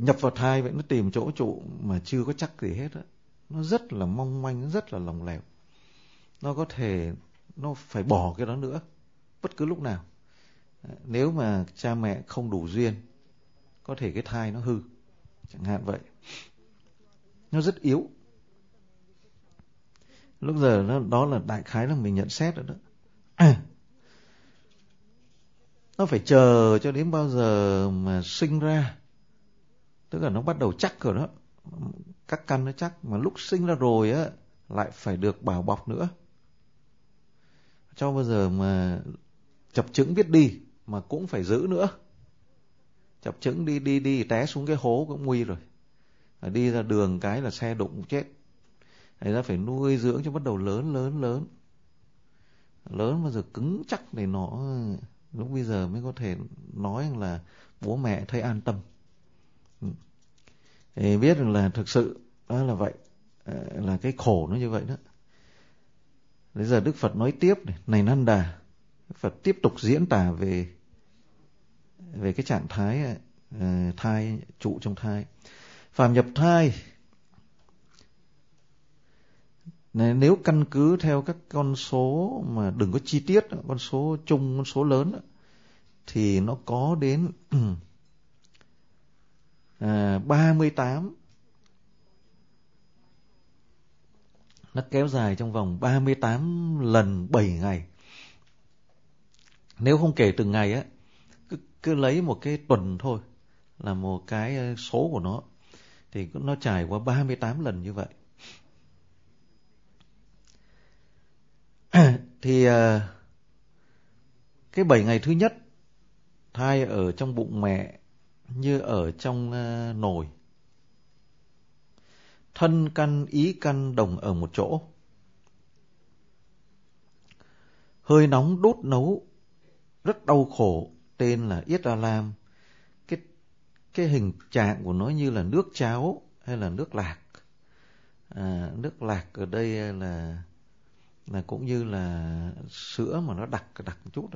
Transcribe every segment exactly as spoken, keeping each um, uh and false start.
nhập vào thai vậy, nó tìm chỗ trụ mà chưa có chắc gì hết á. Nó rất là mong manh, nó rất là lỏng lẻo. Nó có thể, nó phải bỏ cái đó nữa bất cứ lúc nào. Nếu mà cha mẹ không đủ duyên, có thể cái thai nó hư, chẳng hạn vậy. Nó rất yếu. Lúc giờ nó, đó là đại khái là mình nhận xét rồi đó. À, nó phải chờ cho đến bao giờ mà sinh ra, tức là nó bắt đầu chắc rồi đó, các căn nó chắc, mà lúc sinh ra rồi á lại phải được bảo bọc nữa, cho bao giờ mà chập chững biết đi mà cũng phải giữ nữa. Chập chững đi đi đi té xuống cái hố cũng nguy rồi, đi ra đường cái là xe đụng cũng chết. Đấy, ra phải nuôi dưỡng cho bắt đầu lớn lớn lớn lớn bao giờ cứng chắc thì nó lúc bây giờ mới có thể nói là bố mẹ thấy an tâm. Thì biết rằng là thực sự đó là vậy, là cái khổ nó như vậy đó. Bây giờ Đức Phật nói tiếp này, này Nanda, Đức Phật tiếp tục diễn tả về về cái trạng thái uh, thai, trụ trong thai. Phàm nhập thai, nếu căn cứ theo các con số mà đừng có chi tiết, con số chung, con số lớn, thì nó có đến à, ba mươi tám. Nó kéo dài trong vòng ba mươi tám lần bảy ngày. Nếu không kể từng ngày á, cứ, cứ lấy một cái tuần thôi là một cái số của nó, thì nó trải qua ba mươi tám lần như vậy. Thì cái bảy ngày thứ nhất, thai ở trong bụng mẹ như ở trong nồi, thân căn ý căn đồng ở một chỗ, hơi nóng đốt nấu rất đau khổ, tên là Yết A Lam. Cái cái hình trạng của nó như là nước cháo hay là nước lạc. À, nước lạc ở đây là là cũng như là sữa mà nó đặc đặc một chút đó.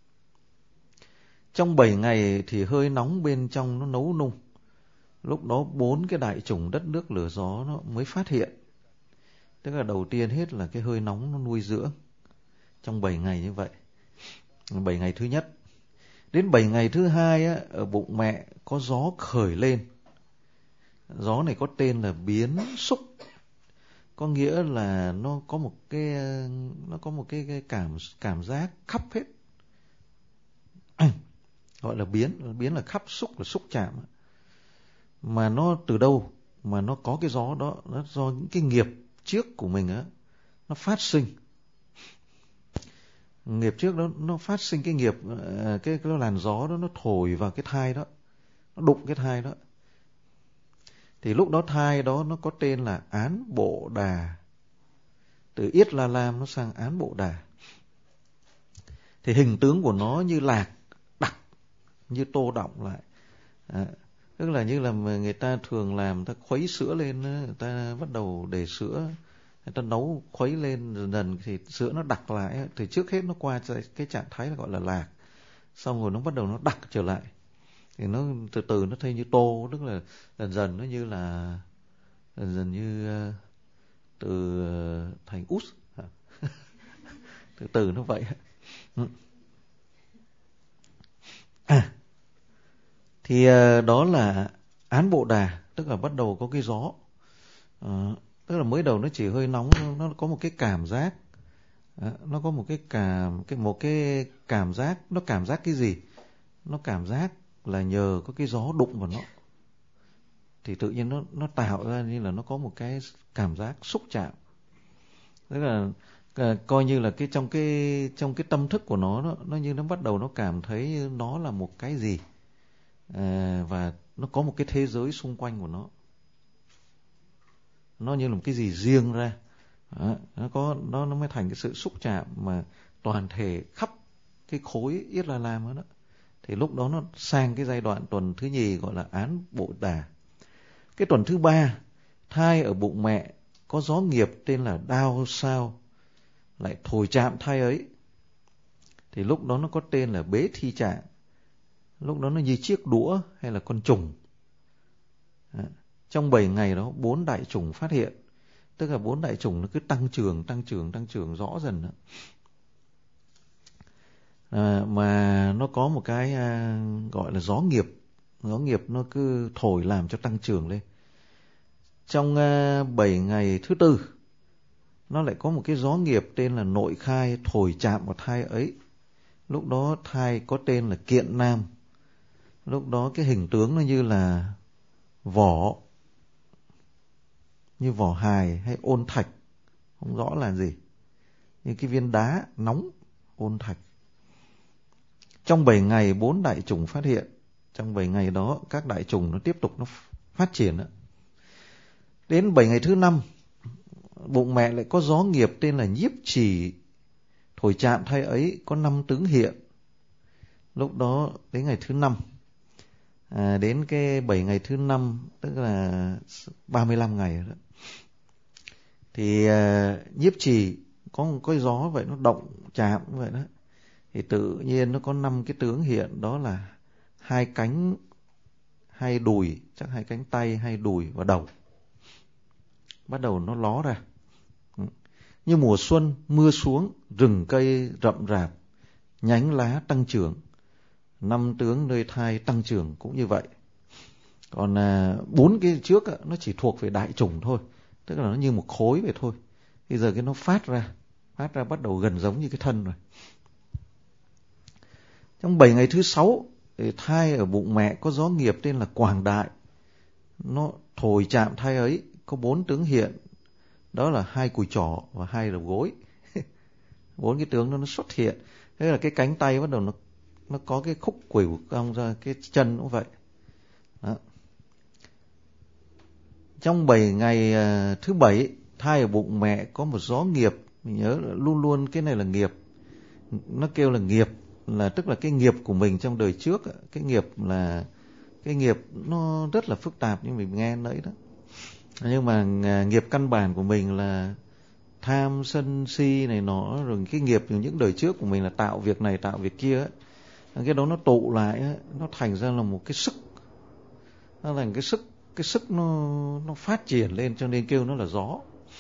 Trong bảy ngày thì hơi nóng bên trong nó nấu nung. Lúc đó bốn cái đại chủng đất nước lửa gió nó mới phát hiện. Tức là đầu tiên hết là cái hơi nóng nó nuôi dưỡng trong bảy ngày như vậy. Bảy ngày thứ nhất. Đến bảy ngày thứ hai á, ở bụng mẹ có gió khởi lên. Gió này có tên là biến xúc. Có nghĩa là nó có một cái nó có một cái, cái cảm cảm giác khắp hết. Gọi là biến, biến là khắp, xúc là xúc chạm. Mà nó từ đâu mà nó có cái gió đó? Nó do những cái nghiệp trước của mình á, nó phát sinh. Nghiệp trước đó nó phát sinh cái nghiệp, cái cái làn gió đó nó thổi vào cái thai đó, nó đụng cái thai đó. Thì lúc đó thai đó nó có tên là Án Bộ Đà. Từ Yết La Lam nó sang Án Bộ Đà. Thì hình tướng của nó như lạc, đặc, như tô đọng lại. À, tức là như là người ta thường làm, người ta khuấy sữa lên, người ta bắt đầu để sữa, người ta nấu khuấy lên dần dần thì sữa nó đặc lại. Thì trước hết nó qua cái trạng thái gọi là lạc, xong rồi nó bắt đầu nó đặc trở lại. Thì nó từ từ nó thay như tô, tức là dần dần nó như là dần dần như từ thành út. Từ từ nó vậy. À, thì đó là Án Bộ Đà, tức là bắt đầu có cái gió. À, tức là mới đầu nó chỉ hơi nóng, nó có một cái cảm giác, à, nó có một cái cảm, cái một cái cảm giác, nó cảm giác cái gì? Nó cảm giác là nhờ có cái gió đụng vào nó, thì tự nhiên nó nó tạo ra như là nó có một cái cảm giác xúc chạm. Tức là à, coi như là cái trong cái trong cái tâm thức của nó, nó nó như nó bắt đầu nó cảm thấy nó là một cái gì, à, và nó có một cái thế giới xung quanh của nó, nó như là một cái gì riêng ra. Đó, nó có nó nó mới thành cái sự xúc chạm mà toàn thể khắp cái khối Yết La Lam đó. Thì lúc đó nó sang cái giai đoạn tuần thứ nhì gọi là Án Bộ Đà. Cái tuần thứ ba, thai ở bụng mẹ có gió nghiệp tên là Đao Sao lại thổi chạm thai ấy. Thì lúc đó nó có tên là Bế Thi Trạng. Lúc đó nó như chiếc đũa hay là con trùng. Trong bảy ngày đó bốn đại chủng phát hiện, tức là bốn đại chủng nó cứ tăng trưởng, tăng trưởng, tăng trưởng rõ dần đó. À, mà nó có một cái à, gọi là gió nghiệp, gió nghiệp nó cứ thổi làm cho tăng trưởng lên. Trong à, bảy ngày thứ tư, nó lại có một cái gió nghiệp tên là nội khai thổi chạm vào thai ấy. Lúc đó thai có tên là kiện nam. Lúc đó cái hình tướng nó như là vỏ, như vỏ hài hay ôn thạch, không rõ là gì, như cái viên đá nóng, ôn thạch. Trong bảy ngày bốn đại chủng phát hiện. Trong bảy ngày đó các đại chủng nó tiếp tục nó phát triển đó. Đến bảy ngày thứ năm, bụng mẹ lại có gió nghiệp tên là nhiếp chỉ thổi chạm thai ấy, có năm tướng hiện. Lúc đó đến ngày thứ năm, à, đến cái bảy ngày thứ năm, tức là ba mươi lăm ngày đó, thì à, nhiếp chỉ có một cái gió vậy, nó động chạm vậy đó, thì tự nhiên nó có năm cái tướng hiện, đó là hai cánh, hai đùi, chắc hai cánh tay, hai đùi và đầu. Bắt đầu nó ló ra. Như mùa xuân, mưa xuống, rừng cây rậm rạp, nhánh lá tăng trưởng. Năm tướng nơi thai tăng trưởng cũng như vậy. Còn à, bốn cái trước á, nó chỉ thuộc về đại chủng thôi, tức là nó như một khối vậy thôi. Bây giờ cái nó phát ra, phát ra bắt đầu gần giống như cái thân rồi. Trong bảy ngày thứ sáu, thì thai ở bụng mẹ có gió nghiệp tên là quảng đại. Nó thổi chạm thai ấy, có bốn tướng hiện, đó là hai cùi chỏ và hai đầu gối. Bốn cái tướng đó nó xuất hiện. Thế là cái cánh tay bắt đầu nó nó có cái khúc khuỷu cong ra, cái chân cũng vậy. Đó. Trong bảy ngày uh, thứ bảy, thai ở bụng mẹ có một gió nghiệp. Mình nhớ là luôn luôn cái này là nghiệp. Nó kêu là nghiệp là tức là cái nghiệp của mình trong đời trước. Cái nghiệp là cái nghiệp nó rất là phức tạp, như mình nghe nãy đó. Nhưng mà uh, nghiệp căn bản của mình là tham sân si này nọ, rồi cái nghiệp của những đời trước của mình là tạo việc này tạo việc kia ấy. Cái đó nó tụ lại ấy, nó thành ra là một cái sức, nó thành cái sức, cái sức nó nó phát triển lên, cho nên kêu nó là gió.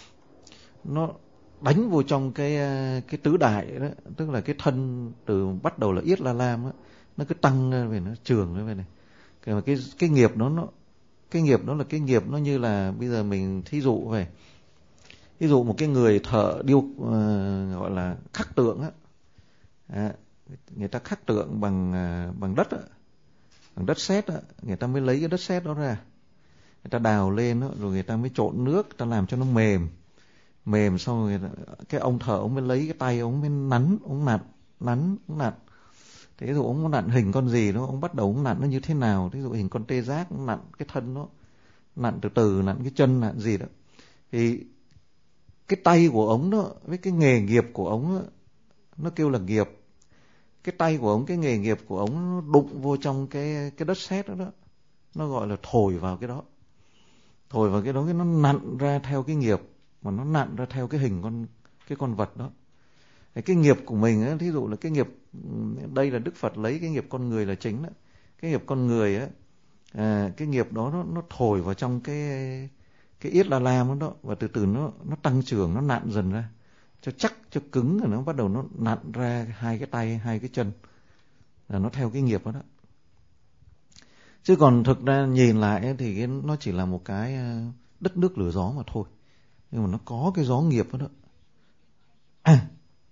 Nó đánh vô trong cái cái tứ đại đó, tức là cái thân từ bắt đầu là Yết La Lam á, nó cứ tăng về, nó trường lên về này. Cái cái cái nghiệp đó nó cái nghiệp đó là cái nghiệp nó như là bây giờ mình thí dụ về, ví dụ một cái người thợ điêu uh, gọi là khắc tượng á, à, người ta khắc tượng bằng uh, bằng đất á, bằng đất sét á, người ta mới lấy cái đất sét đó ra, người ta đào lên đó, rồi người ta mới trộn nước, người ta làm cho nó mềm, mềm xong rồi cái ông thợ ông mới lấy cái tay ông mới nắn, ông nặn, nắn, ông nặn. Thế rồi ông nặn hình con gì đó, ông bắt đầu ông nặn nó như thế nào, ví dụ hình con tê giác, ông nặn cái thân nó, nặn từ từ, nặn cái chân, nặn gì đó, thì cái tay của ông đó với cái nghề nghiệp của ông đó, nó kêu là nghiệp. Cái tay của ông, cái nghề nghiệp của ông nó đụng vô trong cái cái đất sét đó, đó, nó gọi là thổi vào cái đó, thổi vào cái đó, cái nó nặn ra theo cái nghiệp, mà nó nặn ra theo cái hình con cái con vật đó. Cái nghiệp của mình á, thí dụ là cái nghiệp, đây là Đức Phật lấy cái nghiệp con người là chính đó. Cái nghiệp con người á, à, cái nghiệp đó nó, nó thổi vào trong cái cái Yết La Lam đó, và từ từ nó nó tăng trưởng, nó nặn dần ra cho chắc, cho cứng, rồi nó bắt đầu nó nặn ra hai cái tay, hai cái chân, là nó theo cái nghiệp đó đó. Chứ còn thực ra nhìn lại thì cái, nó chỉ là một cái đất nước lửa gió mà thôi, nhưng mà nó có cái gió nghiệp đó đó. À.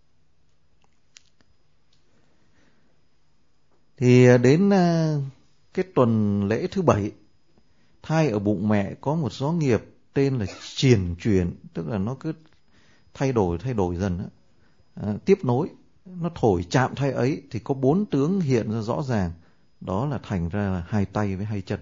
Thì đến cái tuần lễ thứ bảy, thai ở bụng mẹ có một gió nghiệp tên là triển chuyển, tức là nó cứ thay đổi thay đổi dần đó. À, tiếp nối, nó thổi chạm thai ấy thì có bốn tướng hiện ra rõ ràng, đó là thành ra là hai tay với hai chân.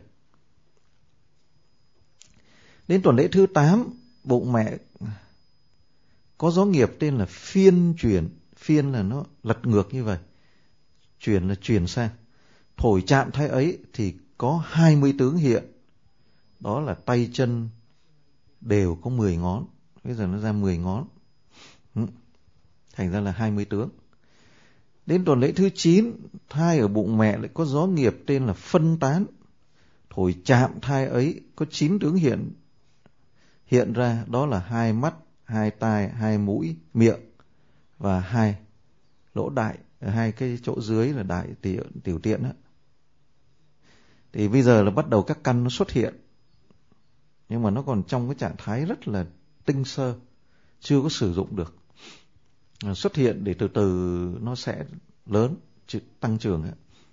Đến tuần lễ thứ tám, bụng mẹ có gió nghiệp tên là phiên chuyển, phiên là nó lật ngược như vậy, chuyển là chuyển sang, thổi chạm thai ấy thì có hai mươi tướng hiện, đó là tay chân đều có mười ngón, bây giờ nó ra mười ngón, thành ra là hai mươi tướng. Đến tuần lễ thứ chín, thai ở bụng mẹ lại có gió nghiệp tên là phân tán, thổi chạm thai ấy có chín tướng hiện hiện ra, đó là hai mắt, hai tai, hai mũi, miệng và hai lỗ đại, hai cái chỗ dưới là đại tiểu, tiểu tiện đó. Thì bây giờ là bắt đầu các căn nó xuất hiện, nhưng mà nó còn trong cái trạng thái rất là tinh sơ, chưa có sử dụng được. Xuất hiện để từ từ nó sẽ lớn, tăng trưởng.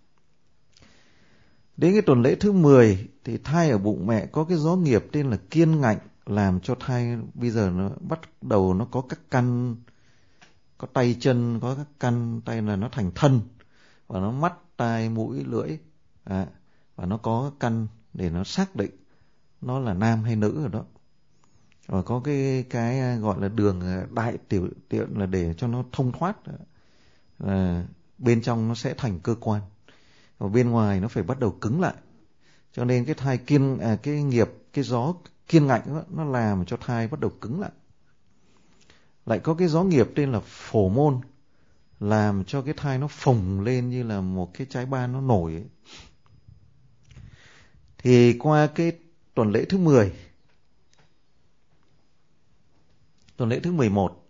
Đến cái tuần lễ thứ mười thì thai ở bụng mẹ có cái gió nghiệp tên là kiên ngạnh, làm cho thai bây giờ nó bắt đầu nó có các căn, có tay chân, có các căn tay là nó thành thân, và nó mắt, tai, mũi, lưỡi, à, và nó có căn để nó xác định nó là nam hay nữ rồi đó. Và có cái cái gọi là đường đại tiểu tiện là để cho nó thông thoát, à, bên trong nó sẽ thành cơ quan, và bên ngoài nó phải bắt đầu cứng lại. Cho nên cái thai kiên, à, cái nghiệp, cái gió kiên ngạnh đó, nó làm cho thai bắt đầu cứng lại. Lại có cái gió nghiệp tên là phổ môn, làm cho cái thai nó phồng lên như là một cái trái ban nó nổi ấy. Thì qua cái tuần lễ thứ mười, tuần lễ thứ mười một,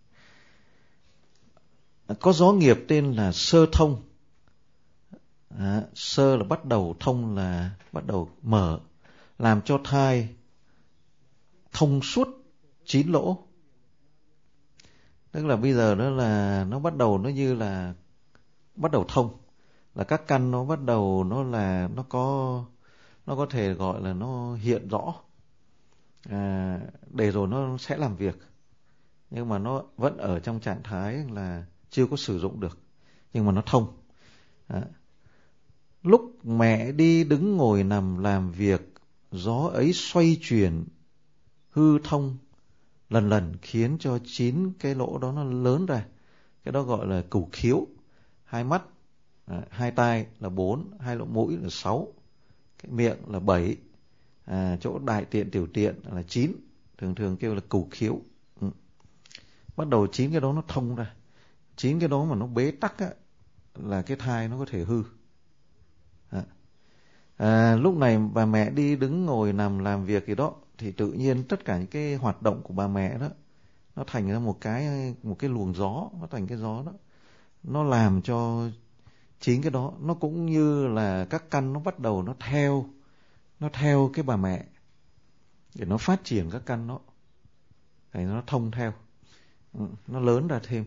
có gió nghiệp tên là sơ thông. À, sơ là bắt đầu, thông là bắt đầu mở, làm cho thai thông suốt chín lỗ. Tức là bây giờ đó là nó bắt đầu nó như là bắt đầu thông, là các căn nó bắt đầu nó là nó có nó có thể gọi là nó hiện rõ, à, để rồi nó sẽ làm việc, nhưng mà nó vẫn ở trong trạng thái là chưa có sử dụng được, nhưng mà nó thông. À, lúc mẹ đi đứng ngồi nằm làm việc, gió ấy xoay chuyển hư thông lần lần, khiến cho chín cái lỗ đó nó lớn ra. Cái đó gọi là cửu khiếu. Hai mắt, à, hai tai là bốn, hai lỗ mũi là sáu, cái miệng là bảy, à, chỗ đại tiện tiểu tiện là chín, thường thường kêu là cửu khiếu. Ừ. Bắt đầu chín cái đó nó thông ra. Chín cái đó mà nó bế tắc á, là cái thai nó có thể hư. À. À, lúc này bà mẹ đi đứng ngồi nằm làm việc gì đó, thì tự nhiên tất cả những cái hoạt động của bà mẹ đó nó thành ra một cái một cái luồng gió, nó thành cái gió đó, nó làm cho chính cái đó, nó cũng như là các căn nó bắt đầu nó theo nó theo cái bà mẹ để nó phát triển các căn đó, để nó thông theo, nó lớn ra thêm.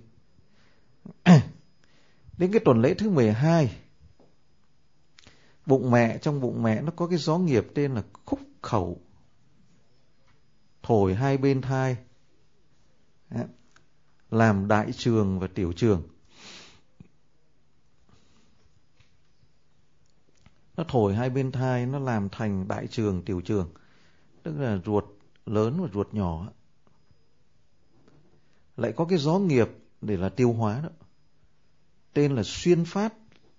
Đến cái tuần lễ thứ mười hai, bụng mẹ, trong bụng mẹ nó có cái gió nghiệp tên là khúc khẩu, thổi hai bên thai, làm đại trường và tiểu trường. Nó thổi hai bên thai, nó làm thành đại trường, tiểu trường, tức là ruột lớn và ruột nhỏ. Lại có cái gió nghiệp để là tiêu hóa đó, tên là xuyên phát,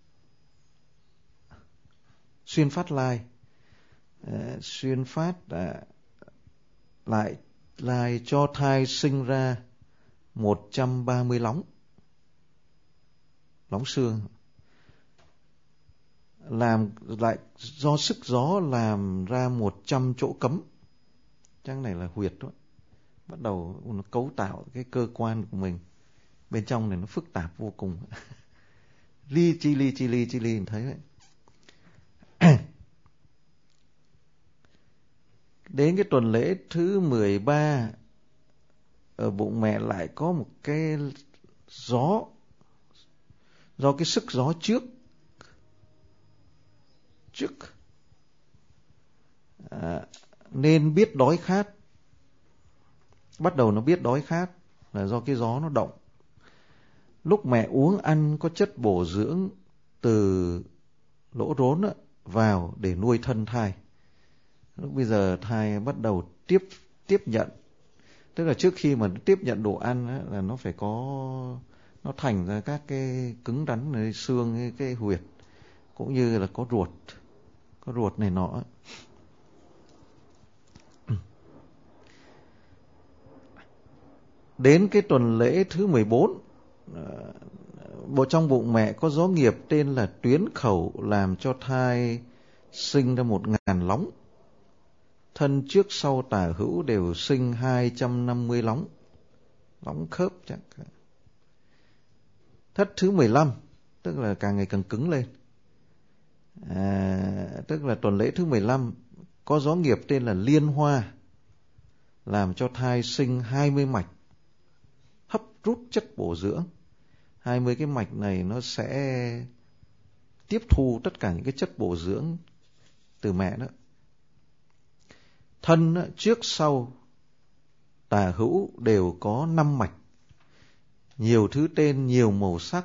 xuyên phát lai, à, xuyên phát à, lại lai cho thai sinh ra một trăm ba mươi lóng, lóng xương, làm lại do sức gió làm ra một trăm chỗ cấm. Trang này là huyệt đó, bắt đầu nó cấu tạo cái cơ quan của mình, bên trong này nó phức tạp vô cùng. Li chi li chi li chi li, thấy đấy. Đến cái tuần lễ thứ mười ba, ở bụng mẹ lại có một cái gió, do cái sức gió trước trước à, nên biết đói khát, bắt đầu nó biết đói khát là do cái gió nó động. Lúc mẹ uống ăn có chất bổ dưỡng từ lỗ rốn đó, vào để nuôi thân thai. Lúc bây giờ thai bắt đầu tiếp tiếp nhận, tức là trước khi mà tiếp nhận đồ ăn á, là nó phải có, nó thành ra các cái cứng rắn này, xương, cái, cái huyệt, cũng như là có ruột, có ruột này nọ. Đến cái tuần lễ thứ mười bốn, bộ trong bụng mẹ có gió nghiệp tên là tuyến khẩu, làm cho thai sinh ra một ngàn lóng. Thân trước sau tả hữu đều sinh hai trăm năm mươi lóng. Lóng khớp chắc. Thất thứ mười lăm, tức là càng ngày càng cứng lên. À, tức là tuần lễ thứ mười lăm có gió nghiệp tên là liên hoa, làm cho thai sinh hai mươi mạch hấp rút chất bổ dưỡng. hai mươi cái mạch này nó sẽ tiếp thu tất cả những cái chất bổ dưỡng từ mẹ đó. Thân đó, trước sau tả hữu đều có năm mạch, nhiều thứ tên, nhiều màu sắc.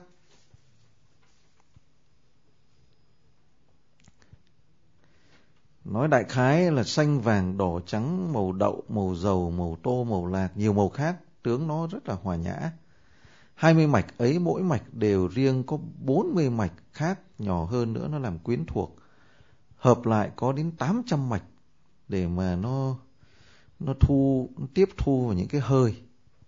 Nói đại khái là xanh, vàng, đỏ, trắng, màu đậu, màu dầu, màu tô, màu lạc, nhiều màu khác, tướng nó rất là hòa nhã. hai mươi mạch ấy mỗi mạch đều riêng có bốn mươi mạch khác, nhỏ hơn nữa nó làm quyến thuộc. Hợp lại có đến tám trăm mạch để mà nó nó thu nó tiếp thu vào những cái hơi.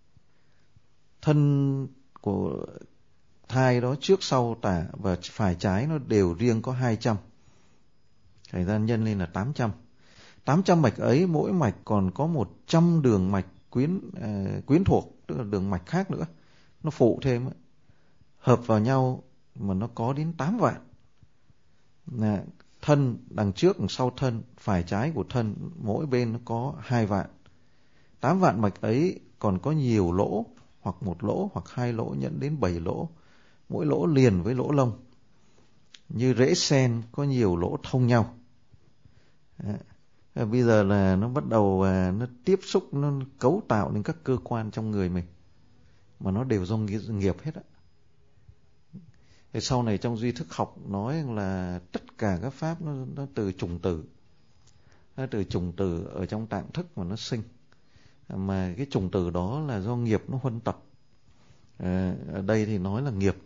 Thân của thai đó trước sau tả và phải trái nó đều riêng có hai trăm. Thời gian nhân lên là tám trăm. tám trăm mạch ấy mỗi mạch còn có một trăm đường mạch quyến uh, quyến thuộc, tức là đường mạch khác nữa. Nó phụ thêm ấy. Hợp vào nhau mà nó có đến tám vạn. Nà, thân đằng trước đằng sau thân, phải trái của thân mỗi bên nó có hai vạn. tám vạn mạch ấy còn có nhiều lỗ, hoặc một lỗ hoặc hai lỗ dẫn đến bảy lỗ, mỗi lỗ liền với lỗ lông. Như rễ sen có nhiều lỗ thông nhau. À, bây giờ là nó bắt đầu à, nó tiếp xúc, nó cấu tạo nên các cơ quan trong người mình, mà nó đều do nghiệp hết á. Thì sau này trong duy thức học nói là tất cả các pháp nó, nó từ trùng tử, nó từ trùng tử ở trong tạng thức mà nó sinh, mà cái trùng tử đó là do nghiệp nó huân tập. À, ở đây thì nói là nghiệp.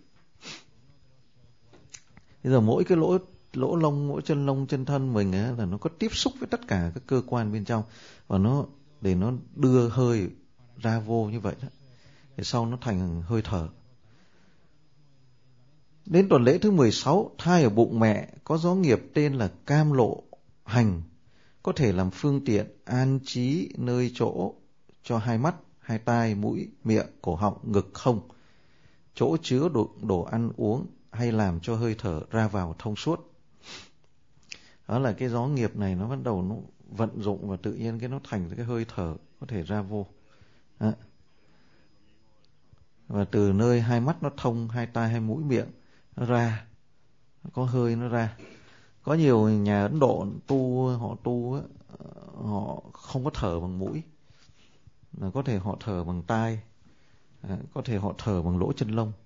Bây giờ mỗi cái lỗ lỗ lông, mỗi chân lông chân thân mình á, là nó có tiếp xúc với tất cả các cơ quan bên trong, và nó để nó đưa hơi ra vô như vậy đó. Thì sau nó thành hơi thở. Đến tuần lễ thứ mười sáu, thai ở bụng mẹ có gió nghiệp tên là cam lộ hành, có thể làm phương tiện an trí nơi chỗ cho hai mắt, hai tai, mũi, miệng, cổ họng, ngực không, chỗ chứa đồ, đồ ăn uống, hay làm cho hơi thở ra vào thông suốt. Đó là cái gió nghiệp này nó bắt đầu nó vận dụng và tự nhiên cái nó thành cái hơi thở có thể ra vô. Đó. Và từ nơi hai mắt nó thông, hai tai, hai mũi, miệng nó ra, có hơi nó ra. Có nhiều nhà Ấn Độ tu, họ tu họ không có thở bằng mũi, là có thể họ thở bằng tai, có thể họ thở bằng lỗ chân lông.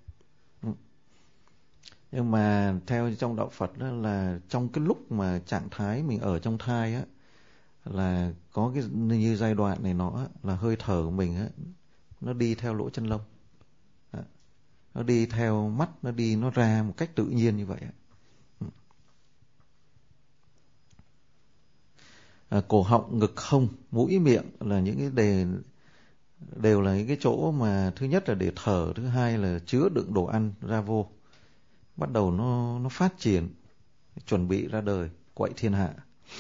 Nhưng mà theo trong đạo Phật đó là trong cái lúc mà trạng thái mình ở trong thai á, là có cái như giai đoạn này nó là hơi thở của mình á, nó đi theo lỗ chân lông, nó đi theo mắt, nó đi nó ra một cách tự nhiên như vậy. À, cổ họng, ngực không, mũi, miệng là những cái đề đều là những cái chỗ mà thứ nhất là để thở, thứ hai là chứa đựng đồ ăn ra vô. Bắt đầu nó nó phát triển, chuẩn bị ra đời, quậy thiên hạ.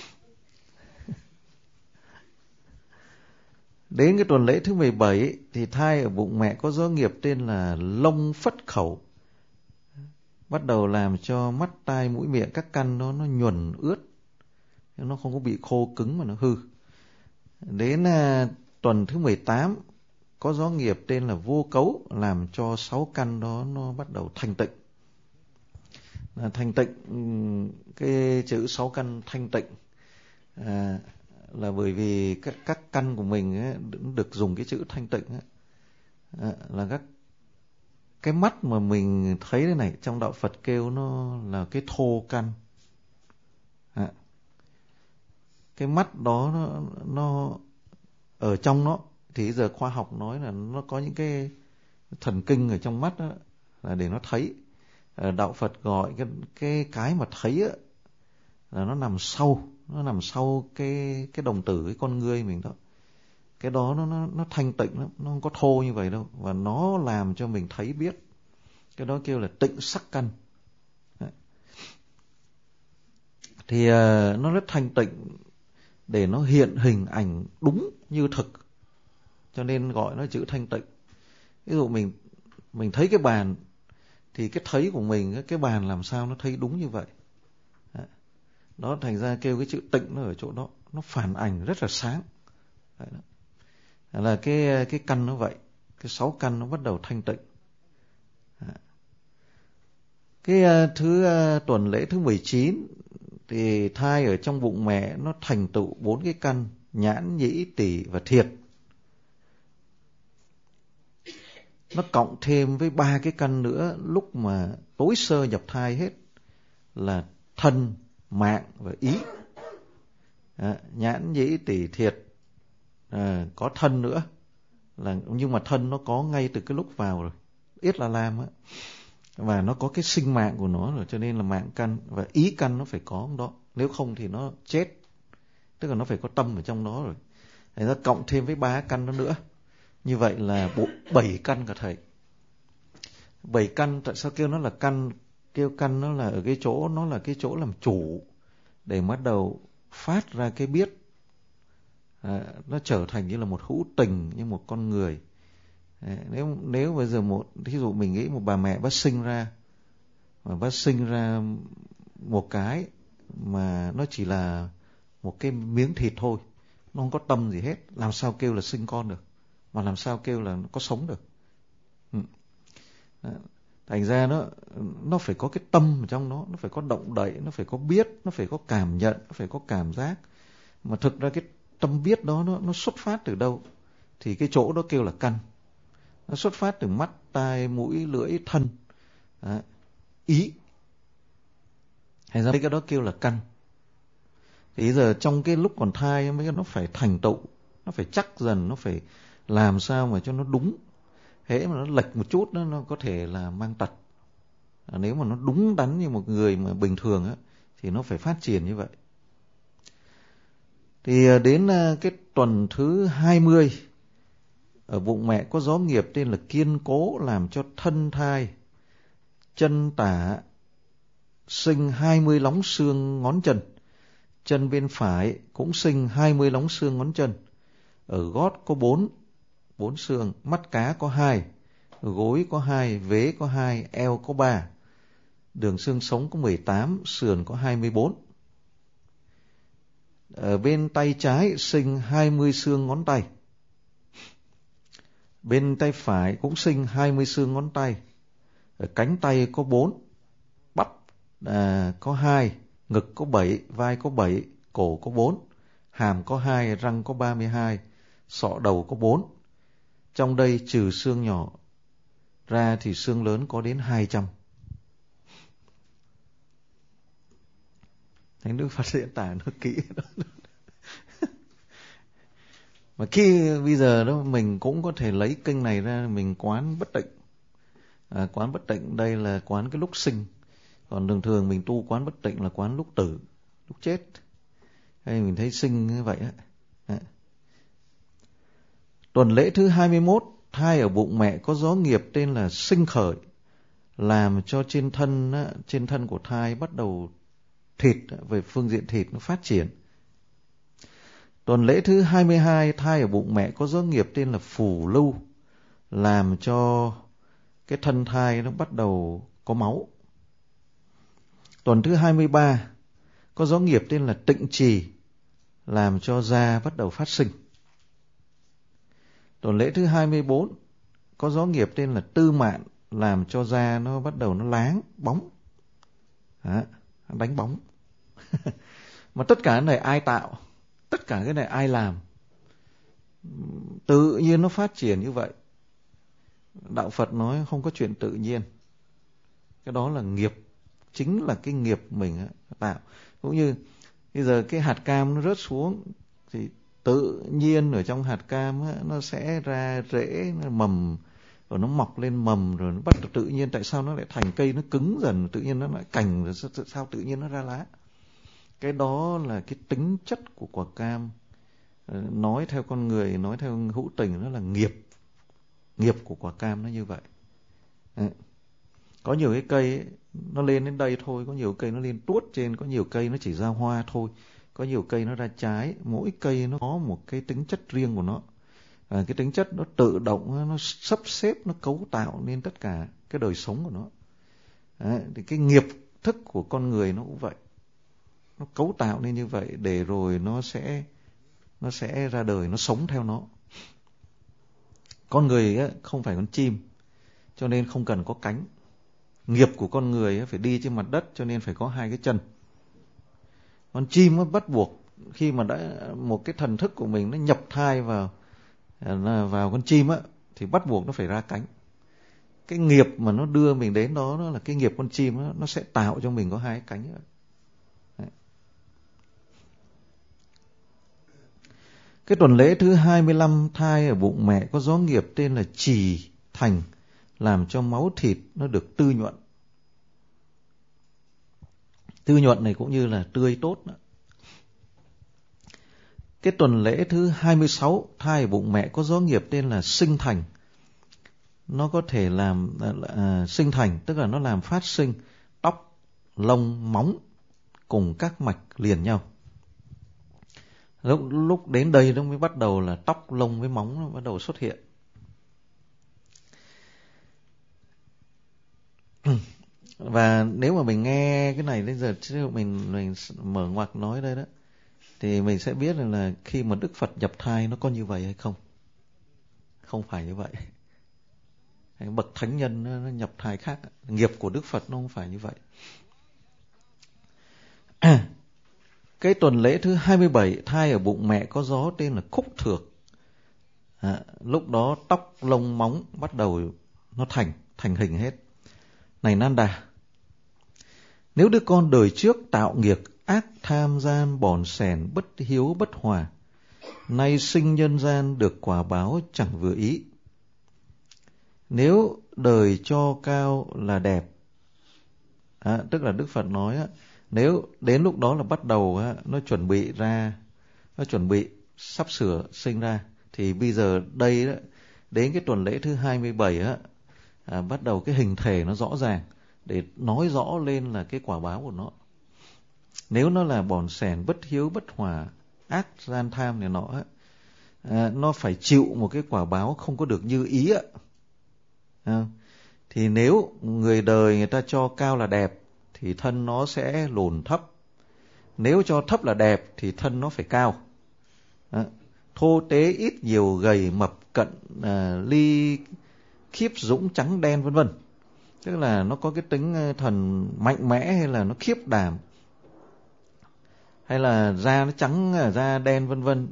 Đến cái tuần lễ thứ mười bảy thì thai ở bụng mẹ có gió nghiệp tên là lông phất khẩu, bắt đầu làm cho mắt, tai, mũi, miệng các căn nó nó nhuần ướt, nó không có bị khô cứng mà nó hư. Đến à, tuần thứ mười tám có gió nghiệp tên là vô cấu, làm cho sáu căn đó nó bắt đầu thanh tịnh. À, thanh tịnh, cái chữ sáu căn thanh tịnh à, là bởi vì các, các căn của mình ấy, được dùng cái chữ thanh tịnh ấy, à, là các cái mắt mà mình thấy thế này, trong đạo Phật kêu nó là cái thô căn. À, cái mắt đó nó, nó ở trong nó thì giờ khoa học nói là nó có những cái thần kinh ở trong mắt đó, là để nó thấy. Đạo Phật gọi cái cái cái mà thấy á, là nó nằm sâu, nó nằm sau cái cái đồng tử, cái con ngươi mình đó. Cái đó nó nó nó thanh tịnh lắm, nó không có thô như vậy đâu, và nó làm cho mình thấy biết. Cái đó kêu là tịnh sắc căn. thì uh, nó rất thanh tịnh để nó hiện hình ảnh đúng như thực, cho nên gọi nó chữ thanh tịnh. Ví dụ mình mình thấy cái bàn thì cái thấy của mình, cái bàn làm sao nó thấy đúng như vậy. Đó, thành ra kêu cái chữ tịnh nó ở chỗ đó, nó phản ảnh rất là sáng. Đấy đó. Là cái cái căn nó vậy, cái sáu căn nó bắt đầu thanh tịnh. Cái uh, thứ uh, tuần lễ thứ mười chín thì thai ở trong bụng mẹ nó thành tựu bốn cái căn nhãn, nhĩ, tỳ và thiệt. Nó cộng thêm với ba cái căn nữa lúc mà tối sơ nhập thai hết là thân, mạng và ý. À, nhãn, nhĩ, tỳ, thiệt, à, có thân nữa, là nhưng mà thân nó có ngay từ cái lúc vào rồi, Yết La Lam á, và nó có cái sinh mạng của nó rồi, cho nên là mạng căn và ý căn nó phải có đó, nếu không thì nó chết, tức là nó phải có tâm ở trong đó rồi. Thế nó cộng thêm với ba căn đó nữa, như vậy là bộ bảy căn cả thầy. Bảy căn, tại sao kêu nó là căn? Kêu căn nó là ở cái chỗ, nó là cái chỗ làm chủ để bắt đầu phát ra cái biết. À, nó trở thành như là một hữu tình, như một con người. À, nếu nếu bây giờ một, ví dụ mình nghĩ một bà mẹ bắt sinh ra, mà bắt sinh ra một cái mà nó chỉ là một cái miếng thịt thôi, nó không có tâm gì hết, làm sao kêu là sinh con được, mà làm sao kêu là nó có sống được. Ừ. À, thành ra nó nó phải có cái tâm ở trong nó, nó phải có động đậy, nó phải có biết, nó phải có cảm nhận, nó phải có cảm giác. Mà thực ra cái tâm biết đó nó, nó xuất phát từ đâu? Thì cái chỗ đó kêu là căn. Nó xuất phát từ mắt, tai, mũi, lưỡi, thân, à, ý. Thành ra cái đó kêu là căn. Thì giờ trong cái lúc còn thai mấy cái nó phải thành tựu, nó phải chắc dần, nó phải làm sao mà cho nó đúng. Hễ mà nó lệch một chút đó, nó có thể là mang tật. À, nếu mà nó đúng đắn như một người mà bình thường á, thì nó phải phát triển như vậy. Thì đến cái tuần thứ hai mươi, ở bụng mẹ có gió nghiệp tên là kiên cố, làm cho thân thai chân tả sinh hai mươi lóng xương ngón chân. Chân bên phải cũng sinh hai mươi lóng xương ngón chân. Ở gót có bốn, bốn xương, mắt cá có hai, gối có hai, vế có hai, eo có ba, đường xương sống có mười tám, sườn có hai mươi bốn. Ở bên tay trái sinh hai mươi xương ngón tay. Bên tay phải cũng sinh hai mươi xương ngón tay. Ở cánh tay có bốn, bắp à, có hai, ngực có bảy, vai có bảy, cổ có bốn, hàm có hai, răng có ba mươi hai, sọ đầu có bốn. Trong đây trừ xương nhỏ ra thì xương lớn có đến hai trăm. Thánh Đức Phật diễn tả nó kỹ đó. Mà khi bây giờ đó mình cũng có thể lấy kinh này ra mình quán bất tịnh. À, quán bất tịnh đây là quán cái lúc sinh. Còn thường thường mình tu quán bất tịnh là quán lúc tử, lúc chết. Hay mình thấy sinh như vậy á. À. Tuần lễ thứ hai mươi mốt, thai ở bụng mẹ có gió nghiệp tên là sinh khởi, làm cho trên thân trên thân của thai bắt đầu thịt, về phương diện thịt nó phát triển. Tuần lễ thứ hai mươi hai, thai ở bụng mẹ có gió nghiệp tên là phù lưu, làm cho cái thân thai nó bắt đầu có máu. Tuần thứ hai mươi ba, có gió nghiệp tên là tịnh trì, làm cho da bắt đầu phát sinh. Tuần lễ thứ hai mươi bốn, có gió nghiệp tên là tư mạn, làm cho da nó bắt đầu nó láng, bóng. Đó, đánh bóng. Mà tất cả cái này ai tạo? Tất cả cái này ai làm? Tự nhiên nó phát triển như vậy. Đạo Phật nói không có chuyện tự nhiên. Cái đó là nghiệp, chính là cái nghiệp mình tạo. Cũng như bây giờ cái hạt cam nó rớt xuống thì tự nhiên ở trong hạt cam á, nó sẽ ra rễ, nó mầm, rồi nó mọc lên mầm, rồi nó bắt đầu tự nhiên. Tại sao nó lại thành cây, nó cứng dần, tự nhiên nó lại cành, rồi sao tự nhiên nó ra lá? Cái đó là cái tính chất của quả cam. Nói theo con người, nói theo hữu tình, nó là nghiệp. Nghiệp của quả cam nó như vậy. Có nhiều cái cây ấy, nó lên đến đây thôi, có nhiều cây nó lên tuốt trên, có nhiều cây nó chỉ ra hoa thôi, có nhiều cây nó ra trái. Mỗi cây nó có một cái tính chất riêng của nó. À, cái tính chất nó tự động, nó sắp xếp, nó cấu tạo nên tất cả cái đời sống của nó. Đấy, thì cái nghiệp thức của con người nó cũng vậy, nó cấu tạo nên như vậy để rồi nó sẽ nó sẽ ra đời, nó sống theo nó. Con người ấy, không phải con chim, cho nên không cần có cánh. Nghiệp của con người ấy, phải đi trên mặt đất, cho nên phải có hai cái chân. Con chim nó bắt buộc khi mà đã một cái thần thức của mình nó nhập thai vào vào con chim á, thì bắt buộc nó phải ra cánh. Cái nghiệp mà nó đưa mình đến đó, đó là cái nghiệp con chim đó, nó sẽ tạo cho mình có hai cái cánh. Đấy. Cái tuần lễ thứ hai mươi lăm thai ở bụng mẹ có gió nghiệp tên là trì thành, làm cho máu thịt nó được tư nhuận. Tư nhuận này cũng như là tươi tốt đó. Cái tuần lễ thứ hai mươi sáu thai ở bụng mẹ có gió nghiệp tên là sinh thành. Nó có thể làm à, sinh thành, tức là nó làm phát sinh tóc, lông, móng cùng các mạch liền nhau. Lúc, lúc đến đây nó mới bắt đầu là tóc, lông với móng nó bắt đầu xuất hiện. Và nếu mà mình nghe cái này đến giờ mình mình mở ngoặc nói đây đó, thì mình sẽ biết là, là khi mà Đức Phật nhập thai nó có như vậy hay không? Không phải như vậy. Bậc thánh nhân nó nhập thai khác, nghiệp của Đức Phật nó không phải như vậy. À, cái tuần lễ thứ hai mươi bảy thai ở bụng mẹ có gió tên là khúc thược. À, lúc đó tóc, lông, móng bắt đầu nó thành thành hình hết. Này Nanda, nếu đứa con đời trước tạo nghiệp ác, tham gian, bòn sèn, bất hiếu, bất hòa, nay sinh nhân gian được quả báo chẳng vừa ý. Nếu đời cho cao là đẹp, à, tức là Đức Phật nói á, nếu đến lúc đó là bắt đầu á, nó chuẩn bị ra, nó chuẩn bị sắp sửa sinh ra, thì bây giờ đây đó, đến cái tuần lễ thứ hai mươi bảy á, à, bắt đầu cái hình thể nó rõ ràng để nói rõ lên là cái quả báo của nó. Nếu nó là bòn sèn, bất hiếu, bất hòa, ác, gian, tham này nọ á, à, nó phải chịu một cái quả báo không có được như ý ạ. À, thì nếu người đời người ta cho cao là đẹp thì thân nó sẽ lùn thấp. Nếu cho thấp là đẹp thì thân nó phải cao. À, thô tế ít nhiều, gầy mập cận, à, ly khiếp dũng trắng đen vân vân. Tức là nó có cái tính thần mạnh mẽ hay là nó khiếp đảm, hay là da nó trắng, da đen vân vân,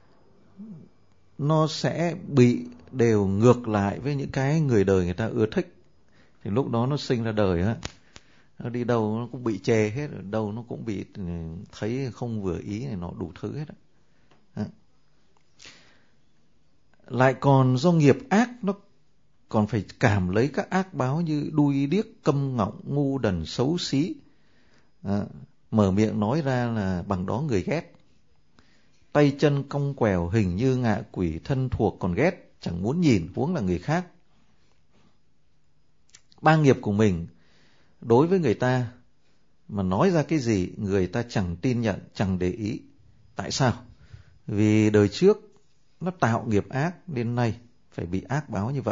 nó sẽ bị đều ngược lại với những cái người đời người ta ưa thích. Thì lúc đó nó sinh ra đời á, nó đi đâu nó cũng bị chê hết, ở đâu nó cũng bị thấy không vừa ý này nọ đủ thứ hết á. Lại còn do nghiệp ác, nó còn phải cảm lấy các ác báo như đuôi điếc, câm ngọng, ngu đần, xấu xí. À, mở miệng nói ra là bằng đó người ghét. Tay chân cong quèo, hình như ngạ quỷ, thân thuộc còn ghét, chẳng muốn nhìn, huống là người khác. Ba nghiệp của mình đối với người ta mà nói ra cái gì người ta chẳng tin nhận, chẳng để ý. Tại sao? Vì đời trước nó tạo nghiệp ác đến nay phải bị ác báo như vậy.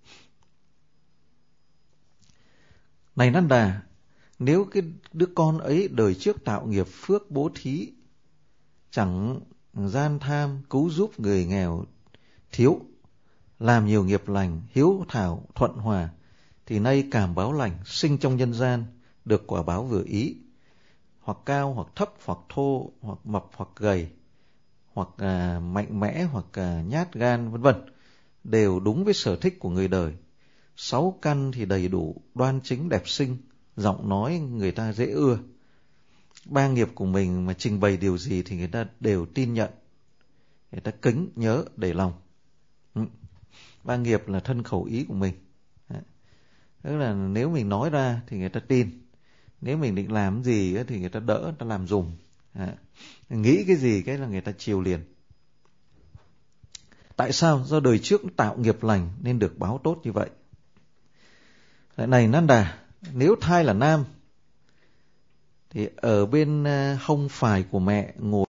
Này Nanda, nếu cái đứa con ấy đời trước tạo nghiệp phước bố thí, chẳng gian tham, cứu giúp người nghèo thiếu, làm nhiều nghiệp lành, hiếu thảo, thuận hòa, thì nay cảm báo lành, sinh trong nhân gian, được quả báo vừa ý, hoặc cao hoặc thấp, hoặc thô hoặc mập hoặc gầy, hoặc à, mạnh mẽ hoặc à, nhát gan vân vân, đều đúng với sở thích của người đời. Sáu căn thì đầy đủ, đoan chính đẹp xinh, giọng nói người ta dễ ưa. Ba nghiệp của mình mà trình bày điều gì thì người ta đều tin nhận, người ta kính nhớ để lòng. Ba nghiệp là thân khẩu ý của mình. Tức là nếu mình nói ra thì người ta tin, nếu mình định làm gì thì người ta đỡ, người ta làm dùm. Nghĩ cái gì cái là người ta chiều liền. Tại sao? Do đời trước tạo nghiệp lành nên được báo tốt như vậy. Lại này Nanda, Nếu thai là nam thì ở bên hông phải của mẹ ngồi